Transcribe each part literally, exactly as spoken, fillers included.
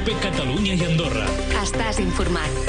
COPE Catalunya i Andorra. Estàs informat.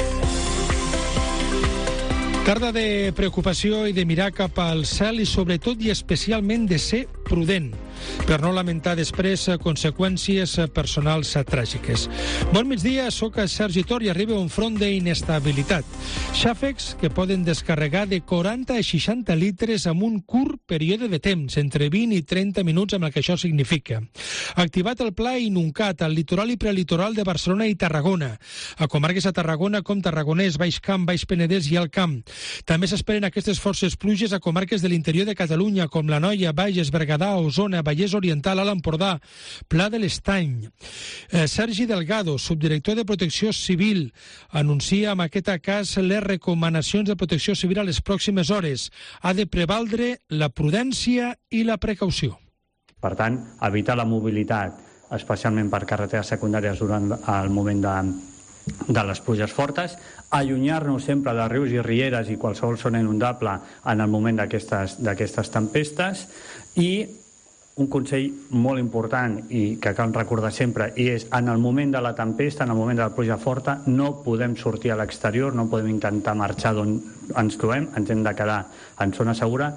Tarda de preocupació i de mirar cap al cel i sobretot i especialment de ser prudent per no lamentar després conseqüències personals tràgiques. Bon migdia, sóc Sergi Tor i arriba un front d'inestabilitat. Xàfecs que poden descarregar de quaranta a seixanta litres en un curt període de temps, entre vint i trenta minuts amb el que això significa. Activat el pla Inuncat al litoral i prelitoral de Barcelona i Tarragona, a comarques a Tarragona com Tarragonès, Baix Camp, Baix Penedès i Alt Camp. També s'esperen aquestes forces pluges a comarques de l'interior de Catalunya com l'Anoia, Bages, Berguedà, Osona, Vallès Oriental, Alt Empordà, Pla de l'Estany. Eh, Sergi Delgado, subdirector de Protecció Civil, anuncia en aquest cas les recomanacions de Protecció Civil a les pròximes hores. Ha de prevaldre la prudència i la precaució. Per tant, evitar la mobilitat, especialment per carreteres secundàries durant el moment de, de les pluges fortes, allunyar-nos sempre de rius i rieres i qualsevol zona inundable en el moment d'aquestes d'aquestes tempestes. I un consell molt important i que cal recordar sempre i és en el moment de la tempesta, en el moment de la pluja forta, no podem sortir a l'exterior, no podem intentar marxar d'on ens trobem, ens hem de quedar en zona segura.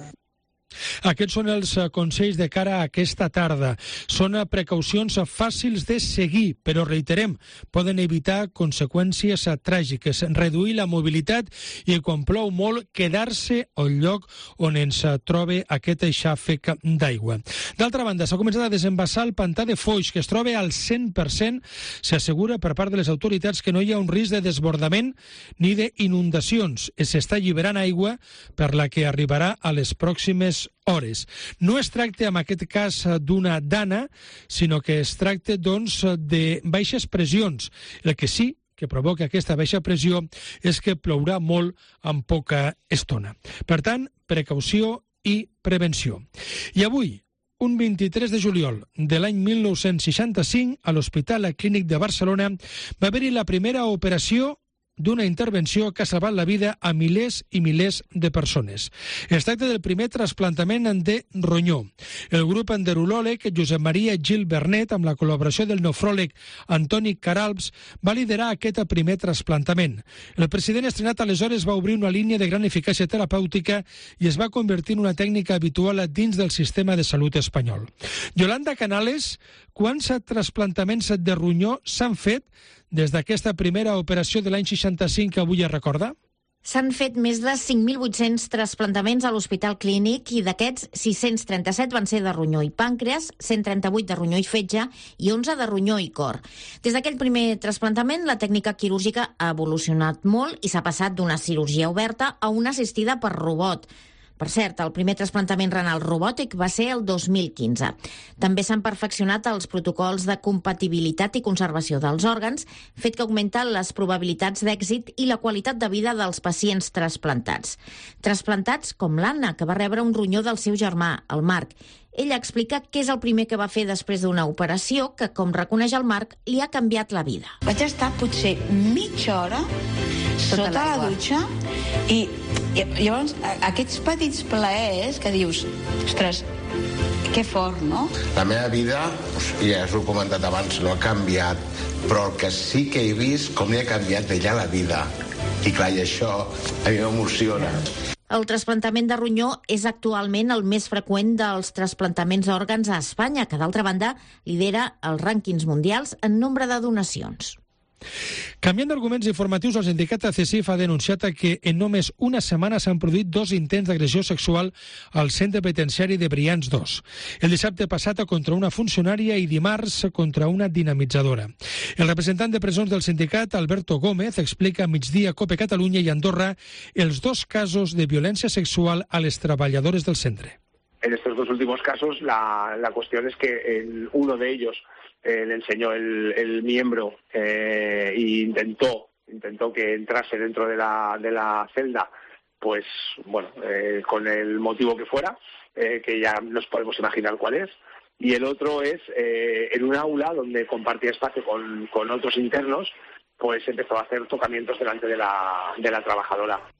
Aquests són els consells de cara a aquesta tarda. Són precaucions fàcils de seguir, però reiterem, poden evitar conseqüències tràgiques, reduir la mobilitat i, quan plou molt, quedar-se al lloc on ens troba aquest xàfec d'aigua. D'altra banda, s'ha començat a desembassar el pantà de Foix, que es troba al cent per cent. S'assegura per part de les autoritats que no hi ha un risc de desbordament ni d'inundacions. S'està alliberant aigua per la que arribarà a les pròximes hores. No es tracta, en aquest cas, d'una dana, sinó que es tracta, doncs, de baixes pressions. El que sí que provoca aquesta baixa pressió és que plourà molt en poca estona. Per tant, precaució i prevenció. I avui, un vint-i-tres de juliol de l'any mil nou-cents seixanta-cinc, a l'Hospital Clínic de Barcelona va haver-hi la primera operació d'una intervenció que ha salvat la vida a milers i milers de persones. Es tracta del primer trasplantament de ronyó. El grup enderolòleg Josep Maria Gil Bernet, amb la col·laboració del nefròleg Antoni Caralps, va liderar aquest primer trasplantament. El president estrenat aleshores va obrir una línia de gran eficàcia terapèutica i es va convertir en una tècnica habitual dins del sistema de salut espanyol. Yolanda Canales, quants trasplantaments de ronyó s'han fet des d'aquesta primera operació de l'any seixanta-cinc que avui es recorda? S'han fet més de cinc mil vuit-cents trasplantaments a l'Hospital Clínic i d'aquests sis-cents trenta-set van ser de ronyó i pàncreas, cent trenta-vuit de ronyó i fetge i onze de ronyó i cor. Des d'aquell primer trasplantament, la tècnica quirúrgica ha evolucionat molt i s'ha passat d'una cirurgia oberta a una assistida per robot. Per cert, el primer trasplantament renal robòtic va ser el dos mil quinze. També s'han perfeccionat els protocols de compatibilitat i conservació dels òrgans, fet que augmenta les probabilitats d'èxit i la qualitat de vida dels pacients trasplantats. Trasplantats com l'Anna, que va rebre un ronyó del seu germà, el Marc. Ella explica què és el primer que va fer després d'una operació que, com reconeix el Marc, li ha canviat la vida. Vaig estar potser mitja hora sota la dutxa i llavors aquests petits plaers que dius, ostres, que fort, no? La meva vida, ja us ho he comentat abans, no ha canviat, però el que sí que he vist com li ha canviat d'ella la vida. I clar, i això a mi m'emociona. El trasplantament de ronyó és actualment el més freqüent dels trasplantaments d'òrgans a Espanya, que d'altra banda lidera els rànquings mundials en nombre de donacions. Canviant d'arguments informatius, el sindicat A C S I F ha denunciat que en només una setmana s'han produït dos intents d'agressió sexual al centre penitenciari de Brians dos. El dissabte passat contra una funcionària i dimarts contra una dinamitzadora. El representant de presons del sindicat, Alberto Gómez, explica a Migdia COPE Catalunya i Andorra els dos casos de violència sexual a les treballadores del centre. En estos dos últimos casos, la, la cuestión es que el, uno de ellos eh, le enseñó el, el miembro eh, e intentó, intentó que entrase dentro de la, de la celda, pues, bueno, eh, con el motivo que fuera, eh, que ya nos podemos imaginar cuál es. Y el otro es eh, en un aula donde compartía espacio con, con otros internos, pues empezó a hacer tocamientos delante de la, de la trabajadora.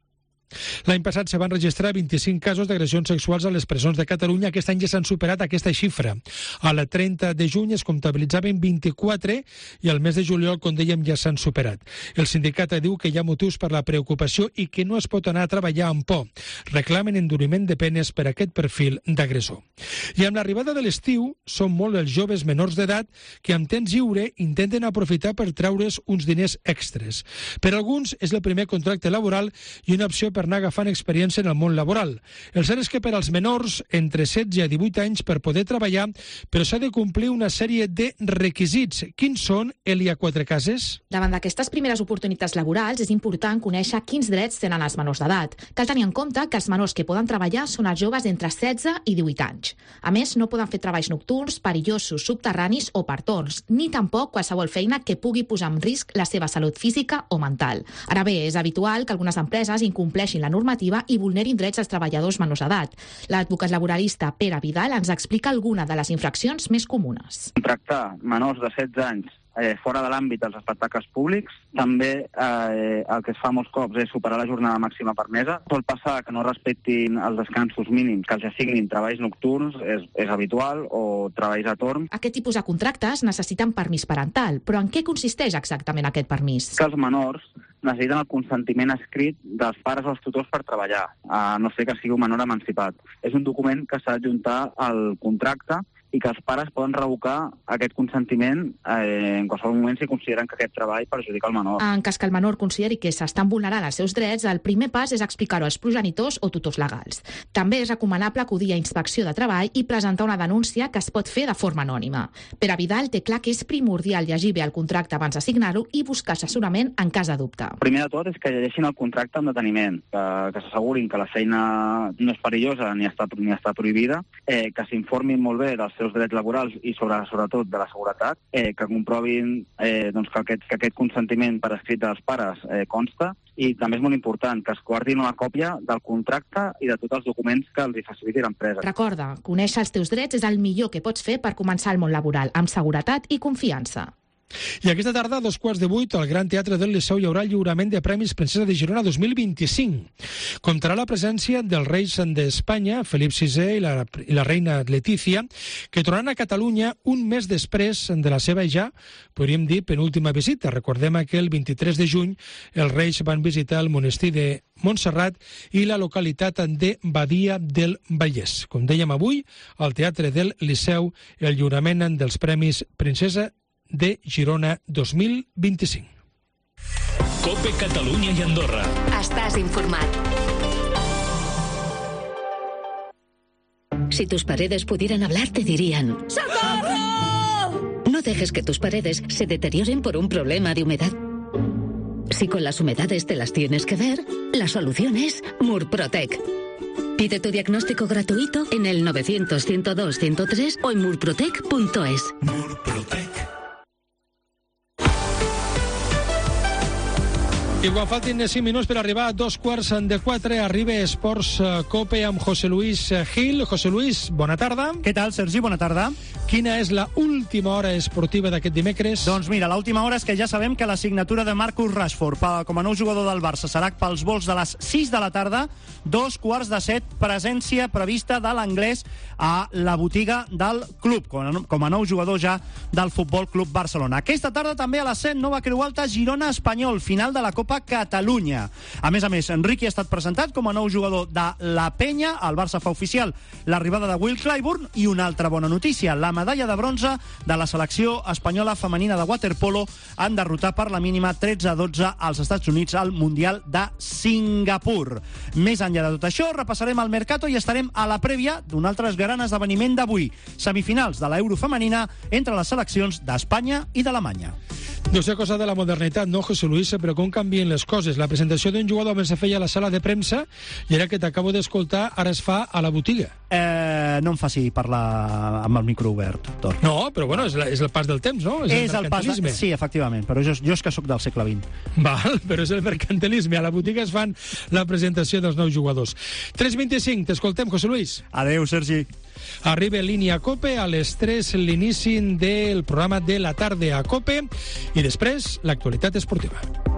L'any passat se van registrar vint-i-cinc casos d'agressions sexuals a les presons de Catalunya. Aquest any ja s'han superat aquesta xifra. Al trenta de juny es comptabilitzaven vint-i-quatre i al mes de juliol, com dèiem, ja s'han superat. El sindicat diu que hi ha motius per la preocupació i que no es pot anar a treballar amb por. Reclamen enduriment de penes per a aquest perfil d'agressor. I amb l'arribada de l'estiu, són molt els joves menors d'edat que amb temps lliure intenten aprofitar per treure's uns diners extres. Per alguns és el primer contracte laboral i una opció per anar agafant experiència en el món laboral. El cert és que per als menors, entre setze i divuit anys, per poder treballar, però s'ha de complir una sèrie de requisits. Quins són, Elia Quatrecases? Davant d'aquestes primeres oportunitats laborals és important conèixer quins drets tenen els menors d'edat. Cal tenir en compte que els menors que poden treballar són els joves d'entre setze i divuit anys. A més, no poden fer treballs nocturns, perillosos, subterranis o per torns, ni tampoc qualsevol feina que pugui posar en risc la seva salut física o mental. Ara bé, és habitual que algunes empreses incompleixin la normativa i vulnerin drets als treballadors menors d'edat. L'advocat laboralista Pere Vidal ens explica alguna de les infraccions més comunes. Contractar menors de setze anys Eh, fora de l'àmbit dels espectacles públics. També eh, el que es fa molts cops és superar la jornada màxima permesa. Sol passar que no respectin els descansos mínims, que els assignin treballs nocturns, és, és habitual, o treballs a torn. Aquest tipus de contractes necessiten permís parental, però en què consisteix exactament aquest permís? Que els menors necessiten el consentiment escrit dels pares o els tutors per treballar, a no ser que sigui un menor emancipat. És un document que s'ha d'adjuntar al contracte i que els pares poden revocar aquest consentiment eh, en qualsevol moment si consideren que aquest treball perjudica el menor. En cas que el menor consideri que s'estan vulnerant els seus drets, el primer pas és explicar-ho als progenitors o tutors legals. També és recomanable acudir a inspecció de treball i presentar una denúncia que es pot fer de forma anònima. Pere Vidal té clar que és primordial llegir bé el contracte abans de signar-ho i buscar assessorament en cas de dubte. Primer de tot és que llegeixin el contracte amb deteniment, que, que s'assegurin que la feina no és perillosa ni està, ni està prohibida, eh, que s'informin molt bé dels seus drets laborals i sobre, sobretot de la seguretat, eh, que comprovin eh, doncs que, aquest, que aquest consentiment per escrit dels pares eh, consta, i també és molt important que es guardin una còpia del contracte i de tots els documents que els faciliti l'empresa. Recorda, conèixer els teus drets és el millor que pots fer per començar el món laboral, amb seguretat i confiança. I aquesta tarda, a dos quarts de vuit, al Gran Teatre del Liceu hi haurà el lliurament de Premis Princesa de Girona dos mil vint-i-cinc. Comptarà la presència dels reis d'Espanya, Felip sisè i la, i la reina Letícia, que tornaran a Catalunya un mes després de la seva ja, podríem dir, penúltima visita. Recordem que el vint-i-tres de juny els reis van visitar el monestir de Montserrat i la localitat de Badia del Vallès. Com dèiem avui, al Teatre del Liceu, el lliurament dels Premis Princesa de Girona dos mil vint-i-cinc. COPE Catalunya i Andorra. Estàs informat. Si tus paredes pudieran hablar, te dirían: ¡Socorro! No dejes que tus paredes se deterioren por un problema de humedad. Si con las humedades te las tienes que ver, la solución es Murprotec. Pide tu diagnóstico gratuito en el novecientos, ciento dos, ciento tres o en murprotec punto es. Murprotec. I quan faltin cinc minuts per arribar a dos quarts de quatre, arriba Esports Cope amb José Luis Gil. José Luis, bona tarda. Què tal, Sergi? Bona tarda. Quina és la última hora esportiva d'aquest dimecres? Doncs mira, l'última hora és que ja sabem que la signatura de Marcus Rashford com a nou jugador del Barça serà pels vols de les sis de la tarda, dos quarts de set, presència prevista de l'anglès a la botiga del club, com a, com a nou jugador ja del Futbol Club Barcelona. Aquesta tarda també a les set, Nova Creu Alta, Girona Espanyol, final de la Copa Catalunya. A més a més, Enrique ha estat presentat com a nou jugador de la Penya. El Barça fa oficial l'arribada de Will Clyburn i una altra bona notícia, la medalla de bronze de la selecció espanyola femenina de waterpolo en derrotar per la mínima tretze a dotze als Estats Units al Mundial de Singapur. Més enllà de tot això, repassarem el Mercato i estarem a la prèvia d'un altre gran esdeveniment d'avui, semifinals de l'Euro femenina entre les seleccions d'Espanya i d'Alemanya. No sé cosa de la modernitat, no, José Luis, però com canvien les coses. La presentació d'un jugador abans se feia a la sala de premsa i ara que t'acabo d'escoltar, ara es fa a la botiga. Eh, no em faci parlar amb el micro obert, Tor. No, però bueno, és, la, és el pas del temps, no? És, és el mercantilisme. El pas de... Sí, efectivament, però jo, jo és que sóc del segle vint. Val, però és el mercantilisme. A la botiga es fan la presentació dels nous jugadors. tres vint-i-cinc, t'escoltem, José Luis. Adeu, Sergi. Arriba línia Cope, a les tres l'inici del programa de la tarda a Cope i després l'actualitat esportiva.